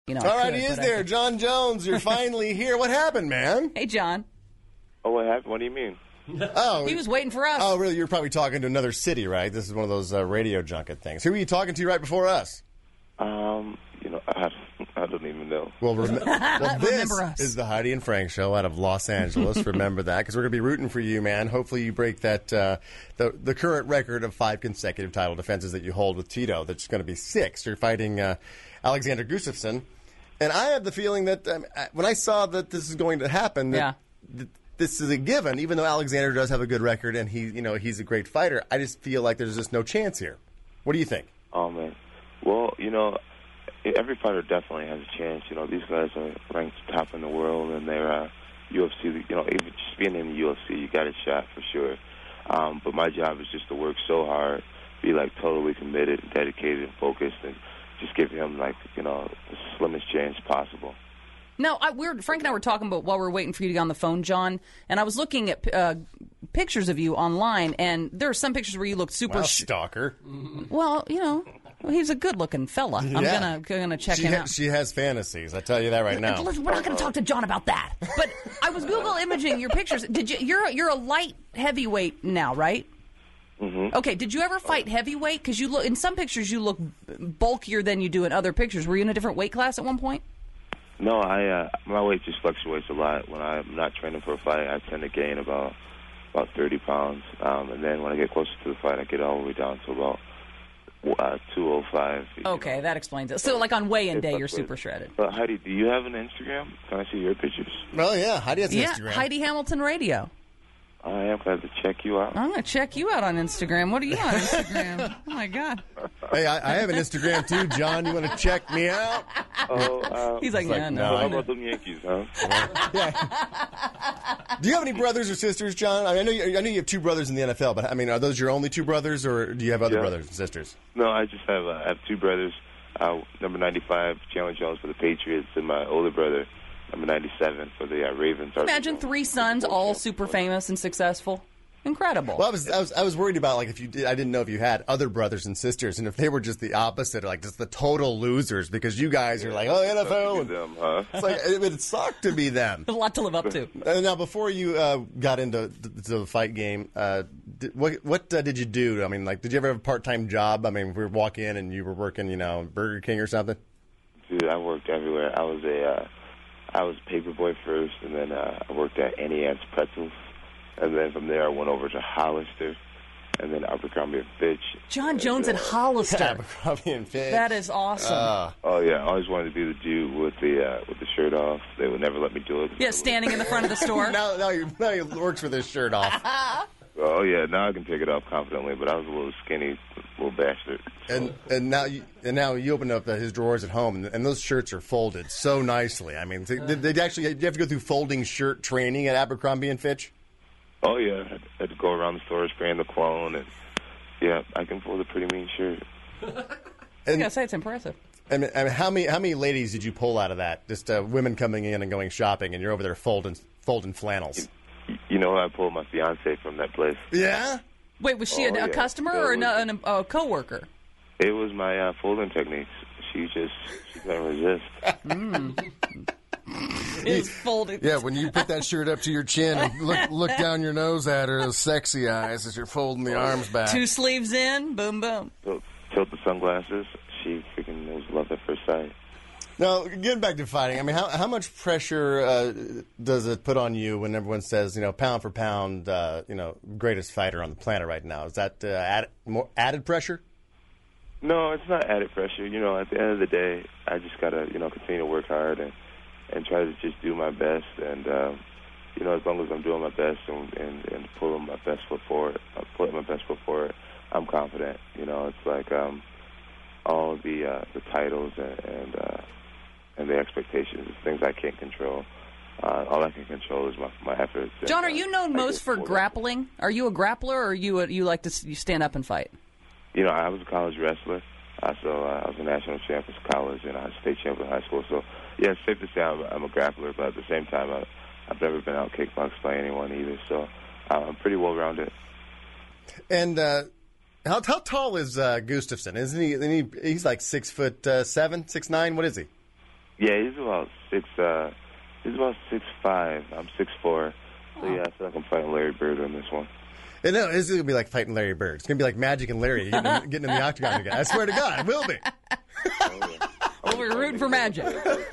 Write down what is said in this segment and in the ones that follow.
All right, he is there. Jon Jones, you're finally here. What happened, man? Hey, John. Oh, what happened? What do you mean? Oh, he was waiting for us. Oh, really? You're probably talking to another city, right? This is one of those radio junket things. Who were you talking to right before us? I don't even know. Well, this is the Heidi and Frank show out of Los Angeles. Remember that, because we're going to be rooting for you, man. Hopefully you break that the current record of 5 consecutive title defenses that you hold with Tito. That's going to be 6. You're fighting Alexander Gustafsson. And I have the feeling that when I saw that this is going to happen, that this is a given, even though Alexander does have a good record and he's a great fighter. I just feel like there's just no chance here. What do you think? Oh, man. Well, every fighter definitely has a chance. These guys are ranked top in the world, and they're UFC. Even just being in the UFC, you got a shot for sure. But my job is just to work so hard, be totally committed and dedicated and focused, and just give him the slimmest chance possible. No, Frank and I were talking about while we were waiting for you to get on the phone, John, and I was looking at pictures of you online, and there are some pictures where you looked super... stalker. Well, he's a good-looking fella. I'm gonna check him out. She has fantasies. I tell you that right now. We're not going to talk to John about that. But I was Google imaging your pictures. You're a light heavyweight now, right? Mm-hmm. Okay. Did you ever fight heavyweight? Because in some pictures you look bulkier than you do in other pictures. Were you in a different weight class at one point? No, my weight just fluctuates a lot. When I'm not training for a fight, I tend to gain about 30 pounds, and then when I get closer to the fight, I get all the way down to about 205. Okay, that explains it. So, on weigh-in day, you're super shredded. But Heidi, do you have an Instagram? Can I see your pictures? Well, yeah, Heidi has an Instagram. Yeah, Heidi Hamilton Radio. I am glad to check you out. I'm going to check you out on Instagram. What are you on Instagram? Oh, my God. Hey, I have an Instagram, too. John, you want to check me out? He's like, no. How about them Yankees, huh? Yeah. Do you have any brothers or sisters, John? I know you have 2 brothers in the NFL, but, are those your only 2 brothers, or do you have other brothers and sisters? No, I just have 2 brothers. Number 95, Chandler Jones for the Patriots, and my older brother, number 97 for the Ravens. Imagine 3 sons, all super famous and successful. Incredible. Well, I was worried about if you did. I didn't know if you had other brothers and sisters, and if they were just the opposite, just the total losers, because you guys are NFL. Them, huh? It's it sucked to be them. A lot to live up to. Now, before you got into the fight game, what did you do? Did you ever have a part-time job? If we walk in and you were working, Burger King or something. Dude, I worked everywhere. I was paperboy first, and then I worked at Annie Ann's Pretzels. And then from there, I went over to Hollister, and then Abercrombie & Fitch. Jon Jones at Hollister. Abercrombie & Fitch. That is awesome. Oh yeah, I always wanted to be the dude with the shirt off. They would never let me do it. Yeah, standing in the front of the store. now he works with his shirt off. Oh yeah, now I can take it off confidently. But I was a little skinny, little bastard. So. And now you open up his drawers at home, and those shirts are folded so nicely. Did you have to go through folding shirt training at Abercrombie & Fitch? Oh, yeah. I had to go around the store spraying the cologne, and, yeah, I can fold a pretty mean shirt. I gotta say, it's impressive. And how many ladies did you pull out of that? Just women coming in and going shopping, and you're over there folding flannels. I pulled my fiance from that place. Yeah? Wait, was she a customer or a coworker? It was my folding techniques. She couldn't resist. Is folded. Yeah, when you put that shirt up to your chin and look down your nose at her, those sexy eyes as you're folding the arms back. 2 sleeves in, boom, boom. Tilt the sunglasses. She freaking knows love at first sight. Now, getting back to fighting, how much pressure does it put on you when everyone says, pound for pound, greatest fighter on the planet right now? Is that added pressure? No, it's not added pressure. At the end of the day, I just gotta, continue to work hard and try to just do my best, and as long as I'm doing my best and putting my best foot forward, I'm confident. It's like all the titles and the expectations is things I can't control. All I can control is my efforts. John, are you known most for grappling? Are you a grappler, or you like to stand up and fight? I was a college wrestler. So I was a national champion in college, and I was a state champion in high school. So, yeah, it's safe to say I'm a grappler, but at the same time, I've never been out kickboxed by anyone either. So I'm pretty well-rounded. And how tall is Gustafsson? Isn't he? He's like 6'7", 6'9". What is he? Yeah, he's about 6'5". I'm 6'4". So yeah, I feel like I'm fighting Larry Bird on this one. And no, this is gonna be like fighting Larry Bird. It's gonna be like Magic and Larry getting in the octagon again. I swear to God, it will be. Well, we're rooting for Magic.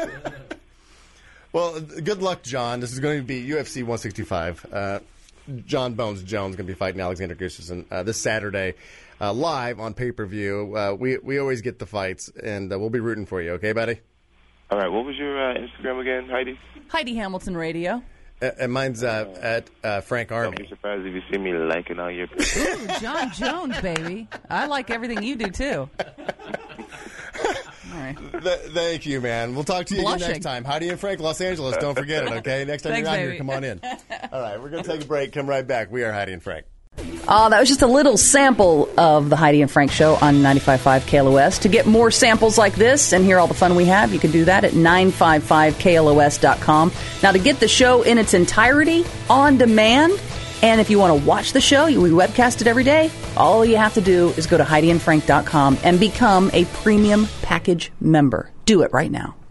Well, good luck, John. This is going to be UFC 165. John Bones Jones going to be fighting Alexander Gustafsson this Saturday, live on pay-per-view. We always get the fights, and we'll be rooting for you. Okay, buddy? All right. What was your Instagram again, Heidi? Heidi Hamilton Radio. And mine's at Frank Army. Don't be surprised if you see me liking all your pictures. Ooh, John Jones, baby. I like everything you do, too. All right. Thank you, man. We'll talk to you again next time. Heidi and Frank, Los Angeles. Don't forget it, okay? Next time you're out here, come on in. All right, we're going to take a break. Come right back. We are Heidi and Frank. That was just a little sample of the Heidi and Frank Show on 95.5 KLOS. To get more samples like this and hear all the fun we have, you can do that at 955KLOS.com. Now, to get the show in its entirety on demand, and if you want to watch the show, we webcast it every day, all you have to do is go to HeidiandFrank.com and become a premium package member. Do it right now.